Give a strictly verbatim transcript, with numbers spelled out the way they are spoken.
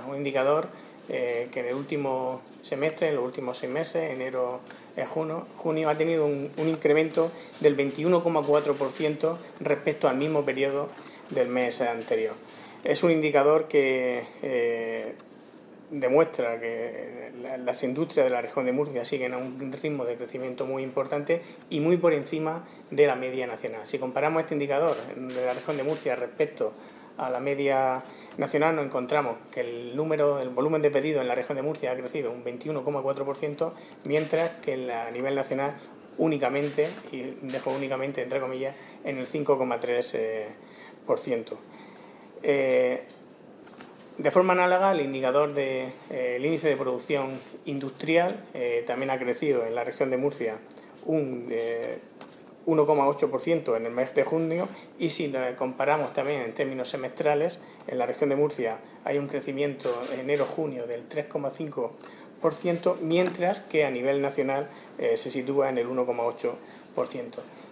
un indicador eh, que en el último semestre, en los últimos seis meses, enero a junio, junio, ha tenido un, un incremento del veintiuno coma cuatro por ciento respecto al mismo periodo del mes anterior. Es un indicador que eh, demuestra que las industrias de la región de Murcia siguen a un ritmo de crecimiento muy importante y muy por encima de la media nacional. Si comparamos este indicador de la región de Murcia respecto a la media nacional, nos encontramos que el número, el volumen de pedidos en la región de Murcia ha crecido un veintiuno coma cuatro por ciento, mientras que a nivel nacional únicamente, y dejo únicamente entre comillas, en el cinco coma tres por ciento. Eh, de forma análoga, el indicador del de, eh, índice de producción industrial eh, también ha crecido en la región de Murcia un eh, uno coma ocho por ciento en el mes de junio, y si lo comparamos también en términos semestrales, en la región de Murcia hay un crecimiento enero-junio del tres coma cinco por ciento, mientras que a nivel nacional eh, se sitúa en el uno coma ocho por ciento.